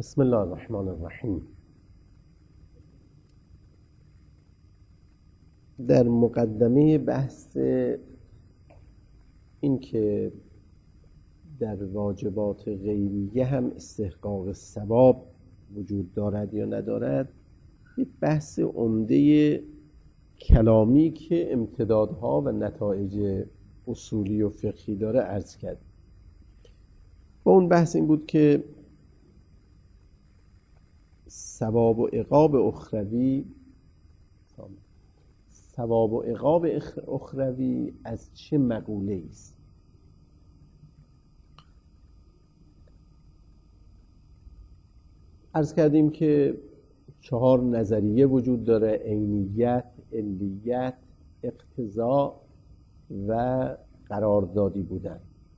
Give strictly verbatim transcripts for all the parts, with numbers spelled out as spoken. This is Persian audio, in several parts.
بسم الله الرحمن الرحیم. در مقدمه بحث این که در واجبات غیریه هم استحقاق ثواب وجود دارد یا ندارد، یک بحث عمده کلامی که امتدادها و نتایج اصولی و فقهی داره عرض کرد. و اون بحث این بود که ثواب و عقاب اخروی ثواب و عقاب اخروی از چه مقوله است؟ عرض کردیم که چهار نظریه وجود داره: عینیت، علیت، اقتضا و قراردادی بودن.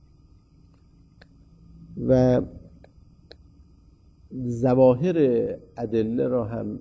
و ظواهر ادله را هم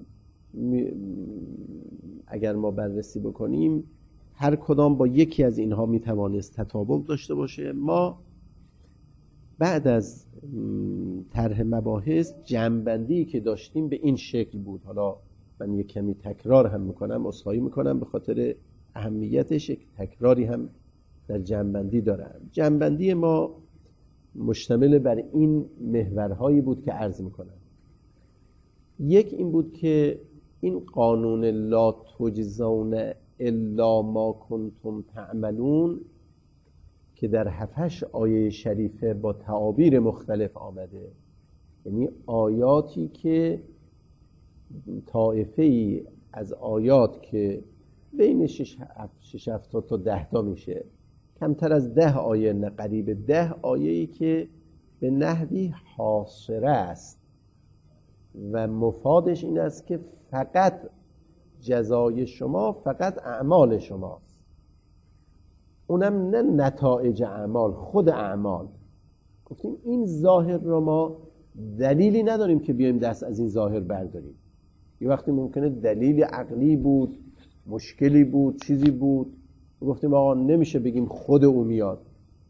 اگر ما بررسی بکنیم، هر کدام با یکی از اینها میتوانست تطابق داشته باشه. ما بعد از طرح مباحث جمع‌بندی که داشتیم به این شکل بود. حالا من یک کمی تکرار هم میکنم، عذرخواهی میکنم به خاطر اهمیتش، یک تکراری هم در جمع‌بندی دارم. جمع‌بندی ما مشتمل بر این محورهایی بود که عرض میکنم. یک این بود که این قانون لا تجزون الا ما کنتم تعملون که در هفتش آیه شریفه با تعابیر مختلف آمده، یعنی آیاتی که طائفه‌ای از آیات که بین شش هفتاد تا ده تا میشه، کمتر از ده آیه، نه قریب ده آیه‌ای که به نحوی حاصره است و مفادش این است که فقط جزای شما فقط اعمال شماست، اونم نه نتایج اعمال، خود اعمال. گفتیم این ظاهر رو ما دلیلی نداریم که بیایم دست از این ظاهر برداریم. یه وقتی ممکنه دلیل عقلی بود، مشکلی بود، چیزی بود، گفتیم آقا نمیشه بگیم خود او میاد.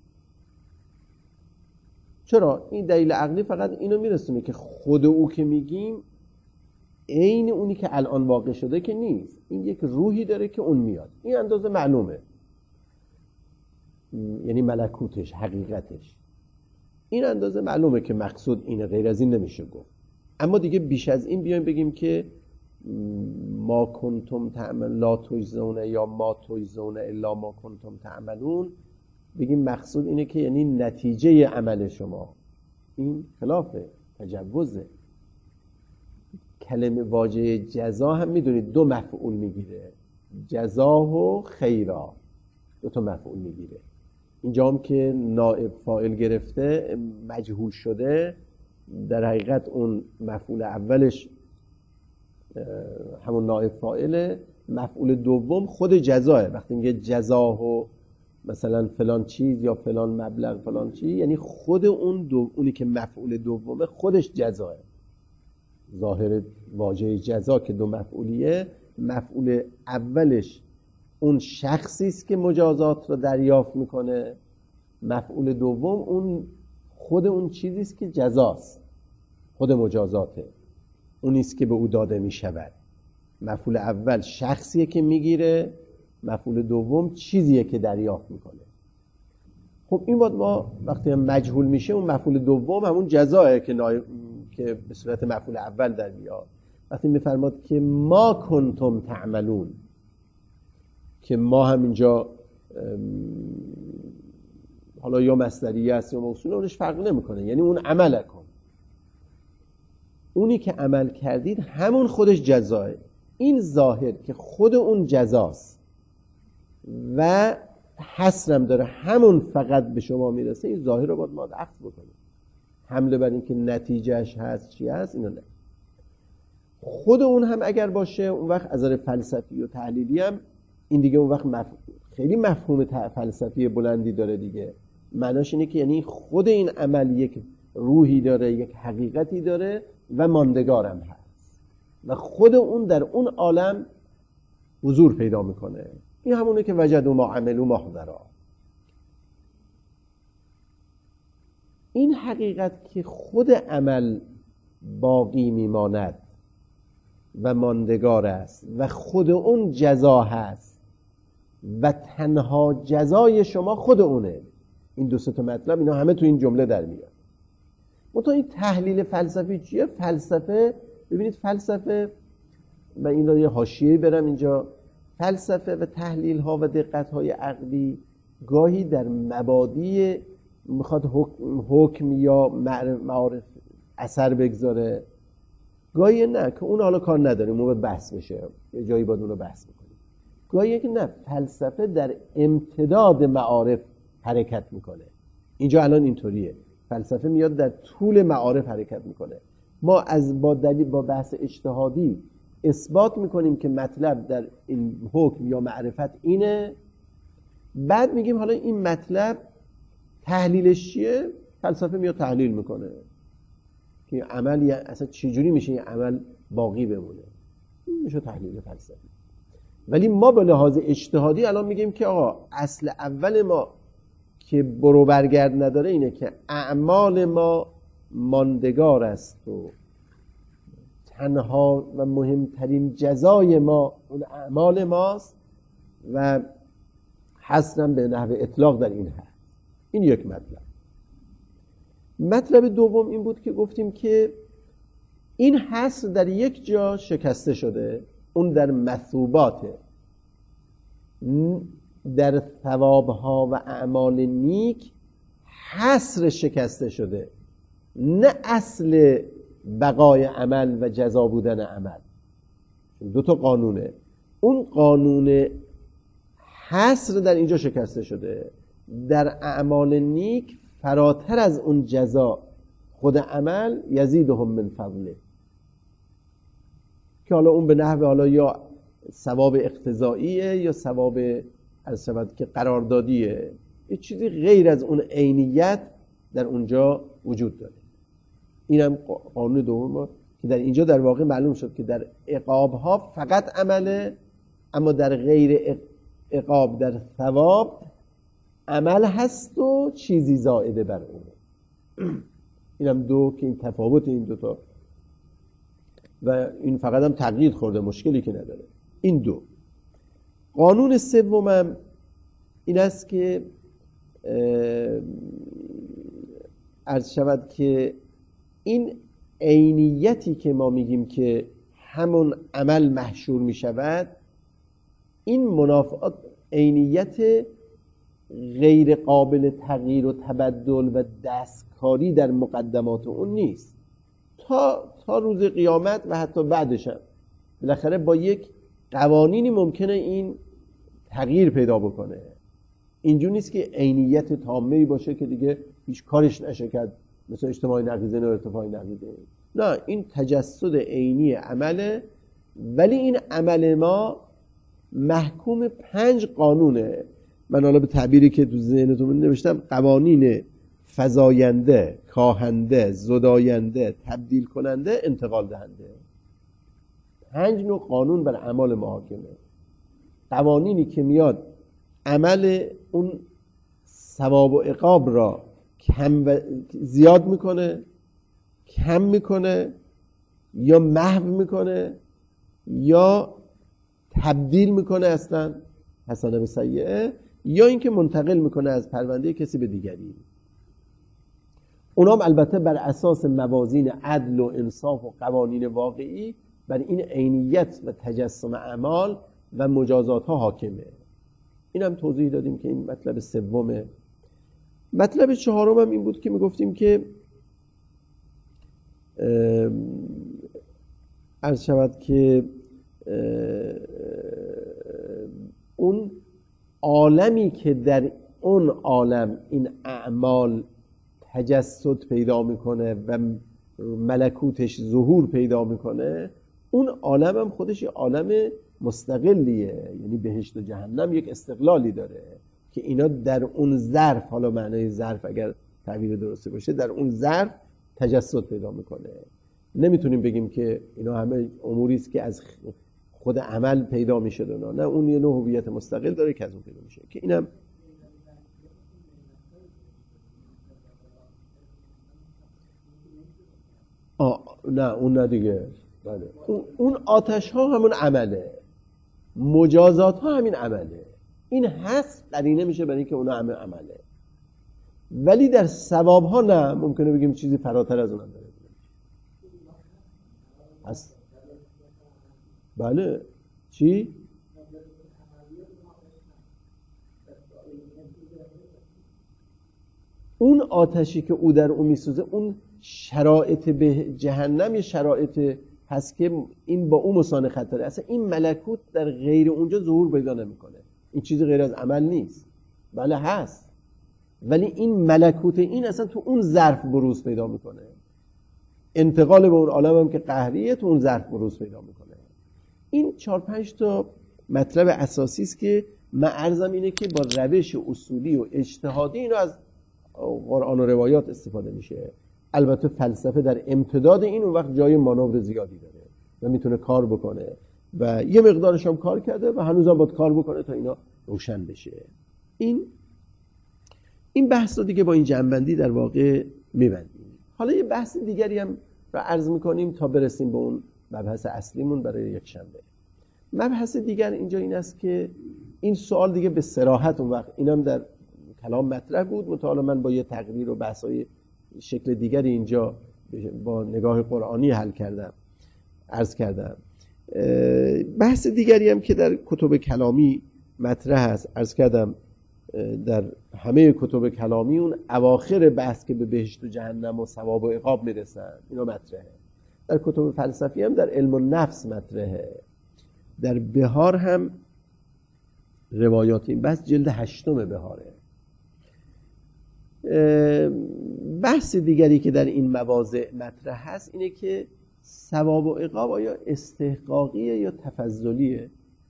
چرا؟ این دلیل عقلی فقط اینو میرسونه که خود او که میگیم عین اونی که الان واقع شده که نیست، این یک روحی داره که اون میاد. این اندازه معلومه، یعنی ملکوتش، حقیقتش این اندازه معلومه که مقصود اینه، غیر از این نمیشه گفت. اما دیگه بیش از این بیایم بگیم که ما کنتم تعمل لا تجزون یا ما تجزون الا ما کنتم تعملون، بگیم مقصود اینه که یعنی نتیجه عمل شما، این خلافه، تجوزه. کلمه واژه جزا هم میدونید دو مفعول میگیره، جزا و خیرا، دو تا مفعول میگیره. اینجا هم که نائب فاعل گرفته مجهول شده، در حقیقت اون مفعول اولش همون نائب فاعله، مفعول دوم خود جزاه. وقتی میگه جزاه و مثلا فلان چیز یا فلان مبلغ فلان چیز، یعنی خود اون دو، اونی که مفعول دومه خودش جزاه. ظاهر واژه جزا که دو مفعولیه، مفعول اولش اون شخصی است که مجازات رو دریافت میکنه، مفعول دوم اون خود اون چیزی است که جزاست، خود مجازاته، اونی است که به او داده میشود. مفعول اول شخصیه که میگیره، مفعول دوم چیزیه که دریافت میکنه. خب این وقت ما وقتی هم مجهول میشه، اون مفعول دوم همون جزایه که نای... که به صورت مفعول اول در میاد. وقتی میفرماد که ما کنتم تعملون، که ما هم اینجا حالا یا مصدریه است یا موصوله، اونش فرق نمیکنه، یعنی اون عمل کن، اونی که عمل کردید همون خودش جزاه. این ظاهر که خود اون جزاست و حسرم داره همون فقط به شما میرسه، این ظاهر رو باید ما عفو بکنیم. حمله بر این که نتیجهش هست چی هست، اینو نه. خود اون هم اگر باشه، اون وقت از نظر فلسفی و تحلیلی هم این دیگه اون وقت مف... خیلی مفهوم فلسفی بلندی داره دیگه. معناش اینه که یعنی خود این عمل یک روحی داره، یک حقیقتی داره و ماندگارم هست و خود اون در اون عالم حضور پیدا میکنه. این همونه که وجدوا ما عملوا محضرا. این حقیقت که خود عمل باقی میماند و ماندگار است و خود اون جزا هست و تنها جزای شما خود اونه. این دو سه تا مطلب اینا همه تو این جمله در میاد. منتها این تحلیل فلسفی چیه؟ فلسفه، ببینید فلسفه، و این رو یه حاشیه‌ای برم اینجا، فلسفه و تحلیل ها و دقت های عقلی گاهی در مبادی میخواد حکم, حکم یا معارف اثر بگذاره، گاهی نه که اون حالا کار نداریم، اون باید بحث بشه، یه جایی باید اون رو بحث بکنیم. گاهی که نه، فلسفه در امتداد معارف حرکت میکنه. اینجا الان اینطوریه، فلسفه میاد در طول معارف حرکت میکنه. ما از با دلیل با بحث اجتهادی اثبات میکنیم که مطلب در این حکم یا معرفت اینه، بعد میگیم حالا این مطلب تحلیلش چیه؟ فلسفه میاد تحلیل میکنه که عمل اصلا چجوری میشه این عمل باقی بمونه، این میشه تحلیل فلسفی. ولی ما به لحاظ اجتهادی الان میگیم که آقا اصل اول ما که برو برگرد نداره اینه که اعمال ما ماندگار است و تنها و مهمترین جزای ما اون اعمال ماست و حسنم به نحو اطلاق در این هست. این یک مطلب. مطلب دوم این بود که گفتیم که این حصر در یک جا شکسته شده، اون در مثوباته، در ثوابها و اعمال نیک حصر شکسته شده، نه اصل بقای عمل و جزا بودن عمل. دو تا قانونه، اون قانون حصر در اینجا شکسته شده، در اعمال نیک فراتر از اون جزا خود عمل یزیدهم من فضله، که حالا اون به نحو حالا یا ثواب اقتضاییه یا ثواب از شود که قراردادیه، یه چیزی غیر از اون عینیت در اونجا وجود داره. اینم قانون دوم که در اینجا در واقع معلوم شد که در عقاب ها فقط عمله، اما در غیر عقاب در ثواب عمل هست و چیزی زائده بر اون. اینم دو که این تفاوت این دوتا، و این فقط هم تغییر خورده، مشکلی که نداره. این دو. قانون سومم این است که عرض شود که این عینیتی که ما میگیم که همون عمل محشور میشود، این منافعات عینیت غیر قابل تغییر و تبدل و دستکاری در مقدمات اون نیست. تا تا روز قیامت و حتی بعدش هم بالاخره با یک قوانینی ممکنه این تغییر پیدا بکنه. اینجور نیست که عینیت تامه‌ای باشه که دیگه هیچ کارش نشه کرد، مثل اجتماعی نقیضه و ارتفاعی نقیضه. نه، این تجسد عینی عمله، ولی این عمل ما محکوم پنج قانونه. من حالا به تعبیری که تو ذهنتون نوشتم، قوانین فزاینده، کاهنده، زداینده، تبدیل کننده، انتقال دهنده. پنج نوع قانون بر اعمال ما حاکمه. قوانینی که میاد عمل اون ثواب و عقاب را کم و زیاد میکنه، کم میکنه، یا محو میکنه، یا تبدیل میکنه اصلا حسنه به سیئه، یا اینکه منتقل میکنه از پرونده کسی به دیگری. اونام البته بر اساس موازین عدل و انصاف و قوانین واقعی بر این عینیت و تجسم اعمال و مجازات ها حاکمه. اینم توضیح دادیم که این مطلب سومه. مطلب چهارم هم این بود که میگفتیم که عرض شود که اون عالمی که در اون عالم این اعمال تجسد پیدا میکنه و ملکوتش ظهور پیدا میکنه، اون عالم هم خودش یه عالم مستقلیه، یعنی بهشت و جهنم یک استقلالی داره که اینا در اون ظرف، حالا معنای ظرف اگر تعبیر درستی باشه، در اون ظرف تجسد پیدا میکنه. نمیتونیم بگیم که اینا همه اموری است که از خود عمل پیدا میشه، نه نه، اون یه نوع هویت مستقل داره که از اون پیدا میشه، که اینم آه نه اون نه دیگه. بله. اون آتش ها همون عمله، مجازات ها همین عمله. این هست قرینه میشه برای اینکه اونا همه عمله، ولی در ثواب ها نه، ممکنه بگیم چیزی فراتر از اونم داره هست. بله. چی؟ اون آتشی که او در اون میسوزه، اون شرایط به جهنم یه شرایط هست که این با اون مسان خطره. اصلا این ملکوت در غیر اونجا ظهور پیدا نمیکنه. این چیزی غیر از عمل نیست. بله هست، ولی این ملکوت این اصلا تو اون ظرف بروز پیدا میکنه. انتقال به اون عالم هم که قهریه تو اون ظرف بروز پیدا میکنه. این چهار پنج تا مطلب اساسی است که من عرضم اینه که با روش اصولی و اجتهادی اینو از قرآن و روایات استفاده میشه. البته فلسفه در امتداد این اون وقت جای مانور زیادی داره و میتونه کار بکنه و یه مقدارش هم کار کرده و هنوز هم باید کار بکنه تا اینا روشن بشه. این این بحث رو دیگه با این جنبندی در واقع میبندیم. حالا یه بحث دیگری هم رو عرض میکنیم تا برسیم به اون مبحث اصلیمون برای یک شنبه. مبحث دیگر اینجا این است که این سوال دیگه به صراحت اون وقت اینم در کلام مطرح بود، متعالی من با یه تقریر و بحثای شکل دیگری اینجا با نگاه قرآنی حل کردم، عرض کردم. بحث دیگری هم که در کتب کلامی مطرح است، عرض کردم در همه کتب کلامی اون اواخر بحث که به بهشت و جهنم و ثواب و عقاب میرسن اینا مطرحه. در کتب فلسفی هم در علم النفس مطرحه. در بهار هم روایات این بحث جلد هشتم بهاره. بحث دیگری که در این مواضع مطرح هست اینه که ثواب و عقاب آیا استحقاقیه یا تفضلیه؟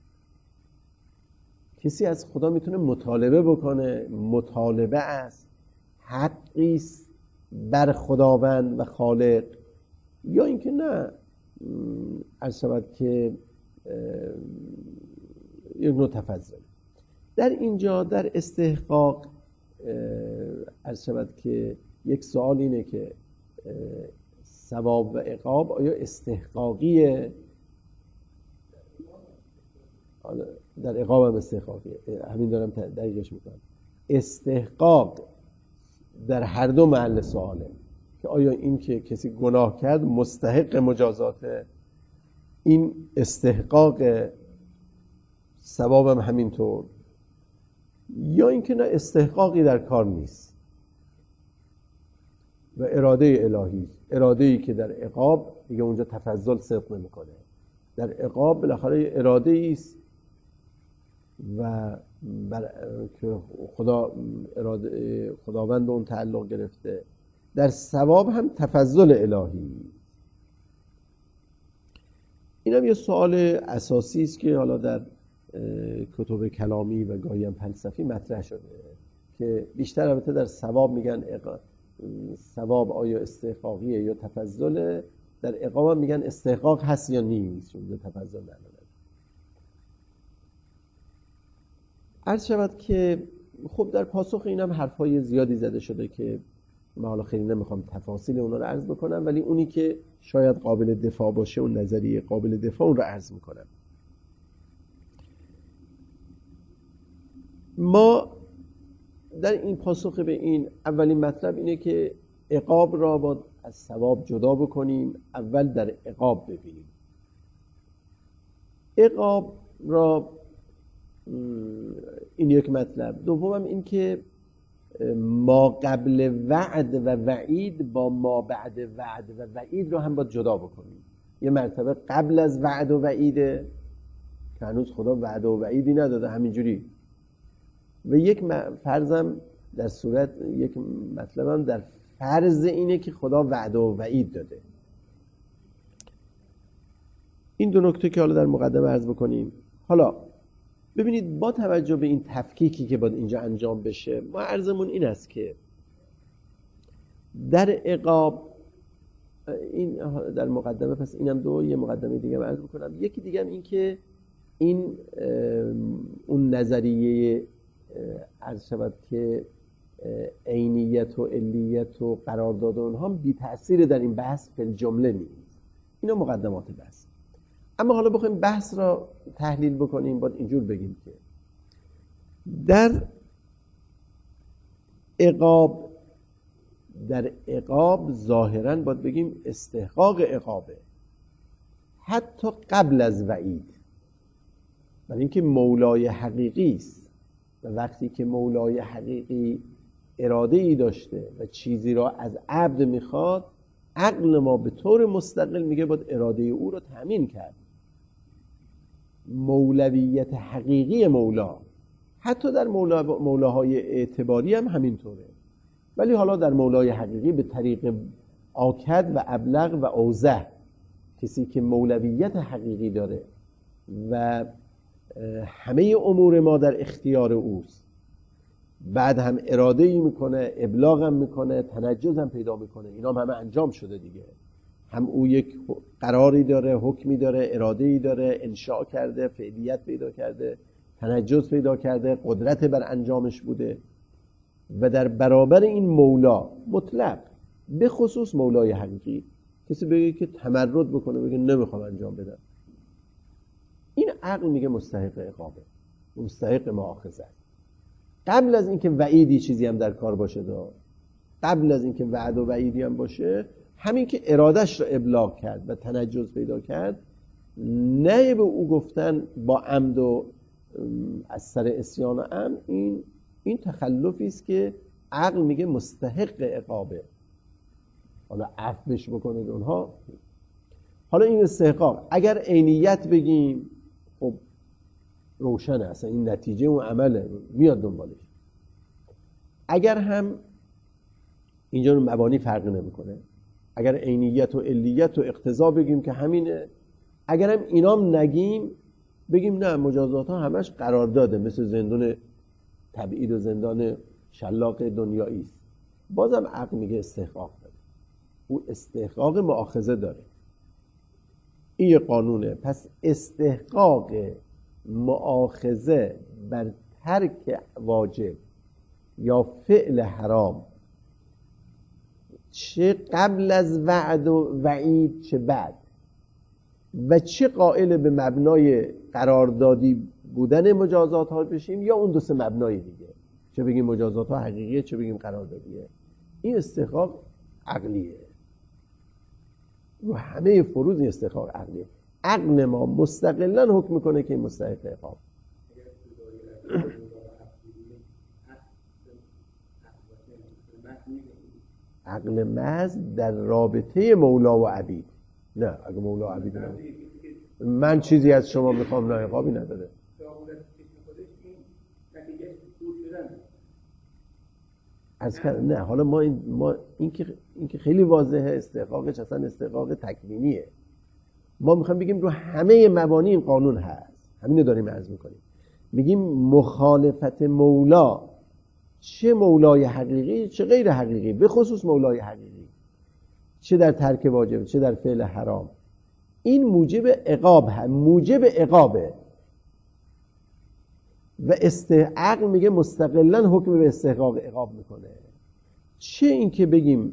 کسی از خدا میتونه مطالبه بکنه، مطالبه است، حقیست بر خداوند و خالق، یا اینکه نه عرض شود که یک نوع تفضل. در اینجا در استحقاق عرض شود که یک سوال اینه که ثواب و عقاب آیا استحقاقیه؟ در عقاب هم استحقاقیه، همین دارم دقیقش میکنم. استحقاق در هر دو محل سواله که آیا این که کسی گناه کرد مستحق مجازاته، این استحقاق ثواب هم همینطور، یا اینکه نه استحقاقی در کار نیست و اراده الهی، اراده‌ای که در عقاب دیگه اونجا تفضل صدق نمیکنه. در عقاب بالاخره اراده است و بر... که خدا اراده خداوند اون تعلق گرفته. در ثواب هم تفضل الهی. این هم یه سوال اساسی است که حالا در کتب کلامی و گاهی هم فلسفی مطرح شده که بیشتر البته در ثواب میگن عقاب، ثواب آیا استحقاقیه یا تفضله، در عقاب هم میگن استحقاق هست یا نیست، چون تفضل نداره. عرض شود که خب در پاسخ اینم حرفای زیادی زده شده که من حالا خیلی نمیخوام تفاصیل اونا رو عرض بکنم، ولی اونی که شاید قابل دفاع باشه اون نظریه قابل دفاع اون رو عرض میکنم. ما در این پاسخ به این اولین مطلب اینه که عقاب را باید از ثواب جدا بکنیم. اول در عقاب ببینیم. عقاب را این یک مطلب. دومم این که ما قبل وعد و وعید با ما بعد وعد و وعید رو هم باید جدا بکنیم. یه مرتبه قبل از وعد و وعیده که هنوز خدا وعد و وعیدی نداده همینجوری، و یک فرضم در صورت یک مطلبم در فرض اینه که خدا وعده و وعید داده. این دو نکته که حالا در مقدمه عرض بکنیم. حالا ببینید با توجه به این تفکیکی که باید اینجا انجام بشه، ما عرضمون این است که در عقاب این در مقدمه، پس اینم دو، یه مقدمه دیگه عرض بکنم. یکی دیگه هم این که این اون نظریه عرض شود که عینیت و علیت و قرارداد اونها بی تأثیر در این بحث فی الجمله نیست. اینا مقدمات بحث. اما حالا بخوایم بحث را تحلیل بکنیم باید اینجور بگیم که در عقاب در عقاب ظاهراً باید بگیم استحقاق عقابه حتی قبل از وعید، برای اینکه مولای حقیقی است و وقتی که مولای حقیقی اراده ای داشته و چیزی را از عبد میخواد، عقل ما به طور مستقل میگه باید اراده او رو تأمین کرد. مولویت حقیقی مولا حتی در مولا مولاهای اعتباری هم همینطوره، ولی حالا در مولای حقیقی به طریق آکد و ابلغ و اوضح، کسی که مولویت حقیقی داره و همه امور ما در اختیار اوست، بعد هم اراده ای میکنه، ابلاغ هم میکنه، تنجز هم پیدا میکنه، اینا هم همه انجام شده دیگه. هم او یک قراری داره، حکمی داره، اراده ای داره، انشاء کرده، فعلیت پیدا کرده، تنجز پیدا کرده، قدرت بر انجامش بوده. و در برابر این مولا مطلق، به خصوص مولای حقیقی، کسی بگه که تمرد بکنه، بگه نمیخوام انجام بدم، این عقل میگه مستحق عقابه، مستحق مؤاخذه. قبل از اینکه وعیدی چیزی هم در کار باشه، دا قبل از اینکه وعد و وعیدی هم باشه، همین که ارادش رو ابلاغ کرد و تنجز پیدا کرد، نه به او گفتن با عمد و از سر عصیان و عمد، این این تخلفی است که عقل میگه مستحق عقابه. حالا عفوش بکنید اونها. حالا این استحقاق اگر عینیت بگیم، خب روشنه، اصلا این نتیجه اون عمله میاد دنبالش. اگر هم اینجا رو مبانی فرق نمیکنه، اگر عینیت و علیت و اقتضا بگیم که همینه، اگر هم اینام نگیم، بگیم نه مجازات ها همش قرارداده، مثل زندان تبعید و زندان شلاق دنیایی است، بازم عقل میگه استحقاق داره، او استحقاق مؤاخذه داره. این یه قانونه. پس استحقاق مؤاخذه بر ترک واجب یا فعل حرام، چه قبل از وعد و وعید چه بعد، و چه قائل به مبنای قراردادی بودن مجازات ها بشیم یا اون دو سه مبنای دیگه، چه بگیم مجازات ها حقیقیه چه بگیم قراردادیه، این استحقاق عقلیه. رو همه فروض این استحقاق عقلیه. عقل ما مستقلا حکم میکنه که این مستحق عقاب. عقل محض در رابطه مولا و عبید. نه اگه مولا و عبید نه، من چیزی از شما میخوام، نه عقابی نداره. از نه حالا ما این ما این که این که خیلی واضحه، استحقاقش اصلا استحقاق تکوینیه. ما میخوایم بگیم رو همه مبانی این قانون هست، همینو داریم عرض میکنیم. میگیم مخالفت مولا، چه مولای حقیقی چه غیر حقیقی، به خصوص مولای حقیقی، چه در ترک واجب چه در فعل حرام، این موجب عقاب هم موجب عقابه. و استعقل میگه مستقلا حکم به استحقاق عقاب میکنه. چه این که بگیم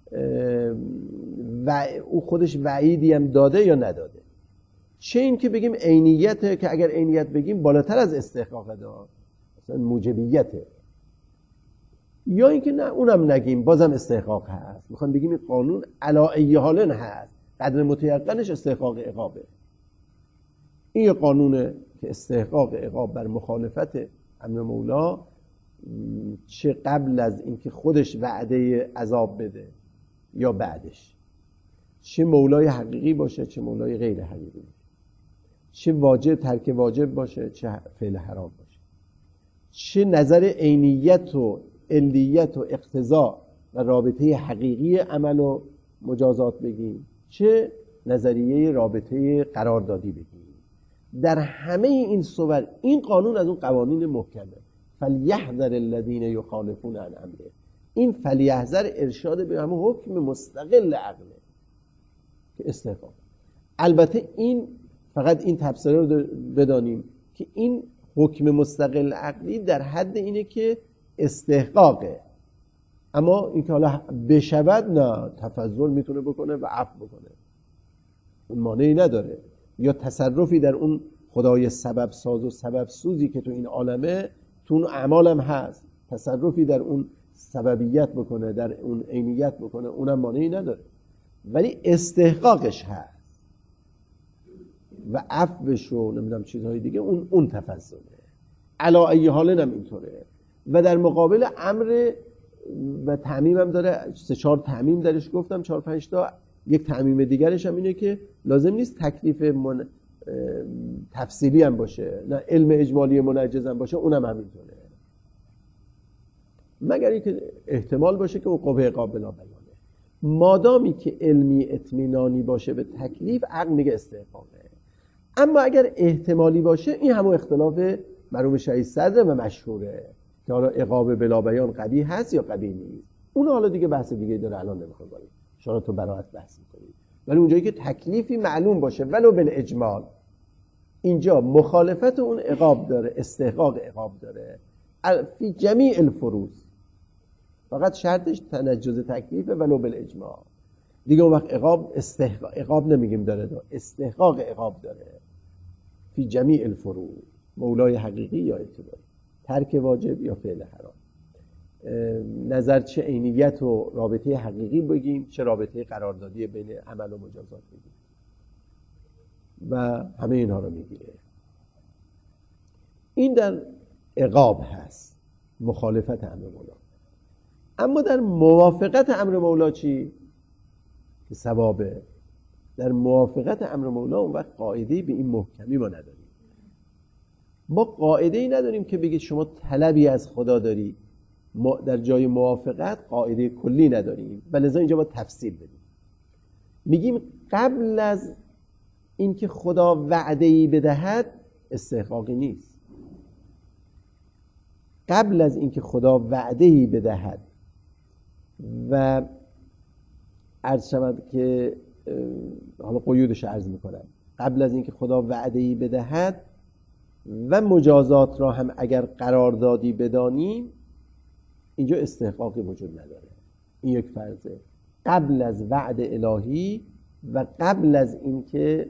و او خودش وعیدی هم داده یا نداده، چه این که بگیم عینیته، که اگر عینیت بگیم بالاتر از استحقاق داد، مثلا موجبیته، یا اینکه نه اونم نگیم بازم استحقاق هست. میخوام بگیم این قانون علی ای حال هست، قدر متیقنش استحقاق عقابه. این یه قانونه که استحقاق عقاب بر مخالفت امر مولا، چه قبل از اینکه خودش وعده عذاب بده یا بعدش، چه مولای حقیقی باشه چه مولای غیر حقیقی باشه، چه واجب ترک واجب باشه چه فعل حرام باشه، چه نظر عینیت و علیت و اقتضا و رابطه حقیقی عمل و مجازات بگیم، چه نظریه رابطه قراردادی بگیم. در همه این صور این قانون از اون قوانین محکمه. فلیحذر الذین یخالفون عن امره. این فلیحذر ارشاد به همون حکم مستقل عقله که استحقاق. البته این فقط این تفسیر رو بدانیم که این حکم مستقل عقلی در حد اینه که استحقاقه، اما این که حالا بشود نه، تفضل میتونه بکنه و عفو بکنه اون مانعی نداره. یا تصرفی در اون خدای سبب ساز و سبب سوزی که تو این عالمه، تو اون اعمال هم هست، تصرفی در اون سببیت بکنه، در اون عینیت بکنه، اونم مانعی نداره. ولی استحقاقش هست و عفوش و نمیدونم چیزهای دیگه اون اون تفضله. علا ای حال هم اینطوره. و در مقابل امر و تعمیم هم داره، سه چهار تعمیم درش گفتم، چهار پنج تا. یک تعمیم دیگرش هم اینه که لازم نیست تکلیف من... تفصیلی هم باشه، نه علم اجمالی منجز هم باشه، اونم همینطوره، مگر اینکه احتمال باشه که وقوع عقاب بلا بیانه. مادامی که علمی اطمینانی باشه به تکلیف، عقل میگه استحقاقه. اما اگر احتمالی باشه، این همون اختلاف مرحوم شهید صدر و مشهوره که حالا عقاب بلا بیان قبیح هست یا قبیح نیست. اون حالا دیگه بحث دیگه داره، الان نمیخوام بریم شما تو براحت بحث می‌کنید. ولی اونجایی که تکلیفی معلوم باشه ولو بالاجمال، اینجا مخالفت اون عقاب داره، استحقاق عقاب داره فی جمیع الفروض. فقط شرطش تنجز تکلیفه ولو بالاجمال. دیگه اون وقت عقاب استحقاق عقاب نمیگیم داره، داره استحقاق عقاب داره فی جمیع الفروض. مولای حقیقی یا اعتباری، ترک واجب یا فعل حرام، نظر چه عینیت و رابطه حقیقی بگیم، چه رابطه قراردادی بین عمل و مجازات بگیم، و همه اینها رو میگیره. این در عقاب هست، مخالفت امر مولا. اما در موافقت امر مولا چی؟ که ثوابه. در موافقت امر مولا اون وقت قاعده‌ای به این محکمی ما نداریم. ما قاعده‌ای نداریم که بگید شما طلبی از خدا داری. ما در جای موافقت قاعده کلی نداریم و لذا اینجا با تفصیل بدیم. میگیم قبل از اینکه خدا وعده‌ای بدهد استحقاقی نیست. قبل از اینکه خدا وعده‌ای بدهد و عرض شود که حالا قیودش عرض میکنم، قبل از اینکه خدا وعده‌ای بدهد و مجازات را هم اگر قراردادی بدانیم، اینجا استحقاقی وجود نداره. این یک فرضه. قبل از وعد الهی و قبل از اینکه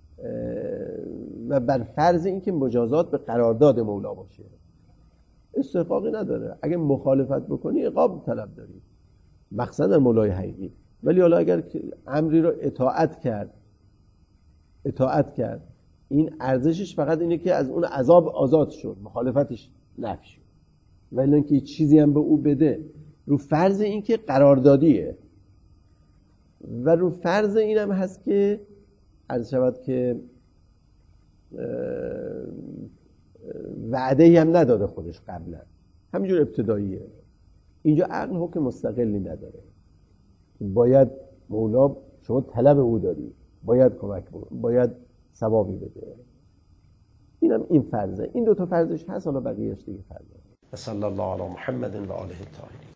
و بر فرض اینکه مجازات به قرارداد مولا باشه، استحقاقی نداره. اگه مخالفت بکنی عقاب طلب داری، مقصد مولای حقیقی. ولی حالا اگر امری رو اطاعت کرد اطاعت کرد این ارزشش فقط اینه که از اون عذاب آزاد شد، مخالفتش نفی شد. ولی اینکه چیزی هم به او بده، رو فرض این که قراردادیه و رو فرض این هم هست که عرض شود که وعده‌ای هم نداده خودش قبلا، همینجور ابتداییه. اینجا عقل حکم مستقلی نداره. باید مولا، شما طلب او داری، باید کمک بود، باید ثوابی بده. اینم این فرضه. این دو تا فرضش هست، حالا بقیه‌اش دیگه فرضه. صلی الله علی محمد و آله الطاهرین.